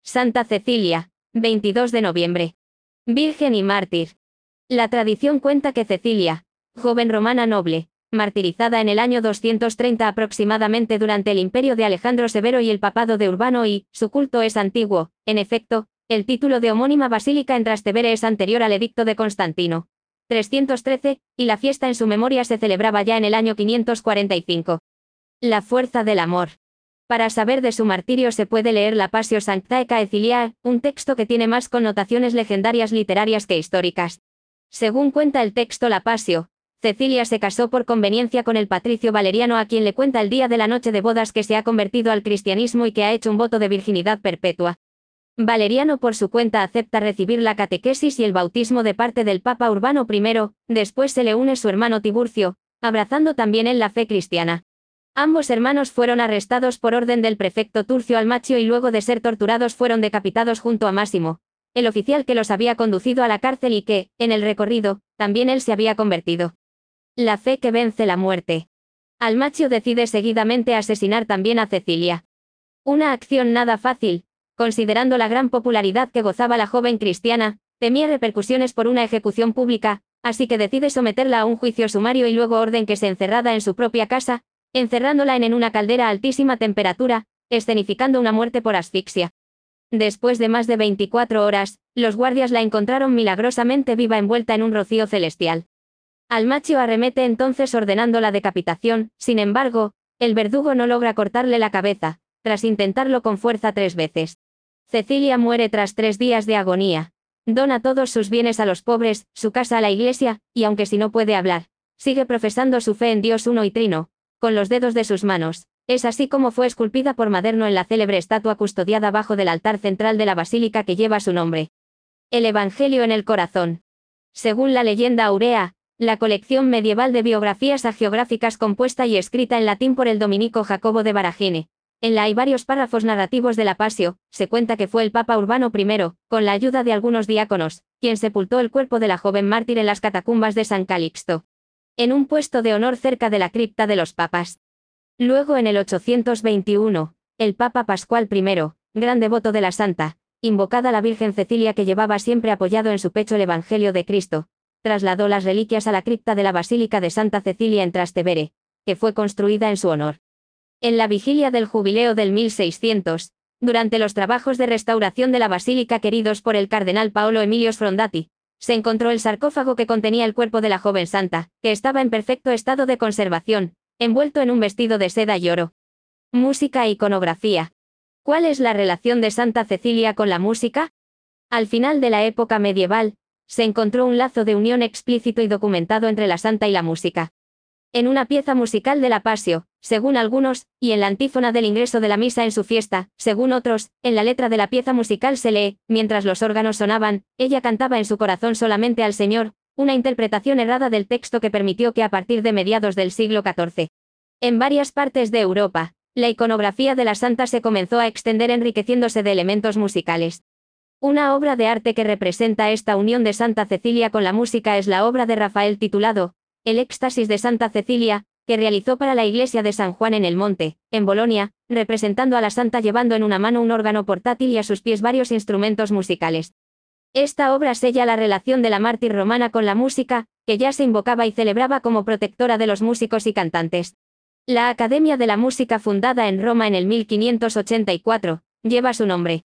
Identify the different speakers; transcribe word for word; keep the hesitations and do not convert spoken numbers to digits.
Speaker 1: Santa Cecilia, veintidós de noviembre. Virgen y mártir. La tradición cuenta que Cecilia, joven romana noble, martirizada en el año doscientos treinta aproximadamente durante el imperio de Alejandro Severo y el papado de Urbano I, su culto es antiguo. En efecto, el título de homónima basílica en Trastevere es anterior al edicto de Constantino, trescientos trece, y la fiesta en su memoria se celebraba ya en el año quinientos cuarenta y cinco. La fuerza del amor. Para saber de su martirio se puede leer la Passio Sanctae Caeciliae, un texto que tiene más connotaciones legendarias literarias que históricas. Según cuenta el texto La Passio, Cecilia se casó por conveniencia con el patricio Valeriano, a quien le cuenta el día de la noche de bodas que se ha convertido al cristianismo y que ha hecho un voto de virginidad perpetua. Valeriano por su cuenta acepta recibir la catequesis y el bautismo de parte del Papa Urbano primero, después se le une su hermano Tiburcio, abrazando también él la fe cristiana. Ambos hermanos fueron arrestados por orden del prefecto Turcio Almacio y luego de ser torturados fueron decapitados junto a Máximo, el oficial que los había conducido a la cárcel y que, en el recorrido, también él se había convertido. La fe que vence la muerte. Almacio decide seguidamente asesinar también a Cecilia. Una acción nada fácil, considerando la gran popularidad que gozaba la joven cristiana, temía repercusiones por una ejecución pública, así que decide someterla a un juicio sumario y luego orden que se encerrada en su propia casa, encerrándola en, en una caldera a altísima temperatura, escenificando una muerte por asfixia. Después de más de veinticuatro horas, los guardias la encontraron milagrosamente viva envuelta en un rocío celestial. Almacio arremete entonces ordenando la decapitación, sin embargo, el verdugo no logra cortarle la cabeza, tras intentarlo con fuerza tres veces. Cecilia muere tras tres días de agonía. Dona todos sus bienes a los pobres, su casa a la iglesia, y aunque si no puede hablar, sigue profesando su fe en Dios uno y trino, con los dedos de sus manos. Es así como fue esculpida por Maderno en la célebre estatua custodiada bajo del altar central de la basílica que lleva su nombre. El Evangelio en el corazón. Según la leyenda aurea, la colección medieval de biografías hagiográficas compuesta y escrita en latín por el dominico Jacobo de Baragine, en la hay varios párrafos narrativos de la Passio, se cuenta que fue el Papa Urbano primero, con la ayuda de algunos diáconos, quien sepultó el cuerpo de la joven mártir en las catacumbas de San Calixto, en un puesto de honor cerca de la cripta de los papas. Luego en el ochocientos veintiuno, el Papa Pascual primero, gran devoto de la santa, invocada la Virgen Cecilia que llevaba siempre apoyado en su pecho el Evangelio de Cristo, trasladó las reliquias a la cripta de la Basílica de Santa Cecilia en Trastevere, que fue construida en su honor. En la vigilia del jubileo del mil seiscientos, durante los trabajos de restauración de la basílica queridos por el cardenal Paolo Emilio Sfrondati, se encontró el sarcófago que contenía el cuerpo de la joven santa, que estaba en perfecto estado de conservación, envuelto en un vestido de seda y oro. Música e iconografía. ¿Cuál es la relación de Santa Cecilia con la música? Al final de la época medieval, se encontró un lazo de unión explícito y documentado entre la santa y la música. En una pieza musical de la Passio, según algunos, y en la antífona del ingreso de la misa en su fiesta, según otros, en la letra de la pieza musical se lee, mientras los órganos sonaban, ella cantaba en su corazón solamente al Señor, una interpretación errada del texto que permitió que a partir de mediados del siglo catorce, en varias partes de Europa, la iconografía de la santa se comenzó a extender enriqueciéndose de elementos musicales. Una obra de arte que representa esta unión de Santa Cecilia con la música es la obra de Rafael titulado El Éxtasis de Santa Cecilia, que realizó para la iglesia de San Juan en el Monte, en Bolonia, representando a la santa llevando en una mano un órgano portátil y a sus pies varios instrumentos musicales. Esta obra sella la relación de la mártir romana con la música, que ya se invocaba y celebraba como protectora de los músicos y cantantes. La Academia de la Música fundada en Roma en el mil quinientos ochenta y cuatro, lleva su nombre.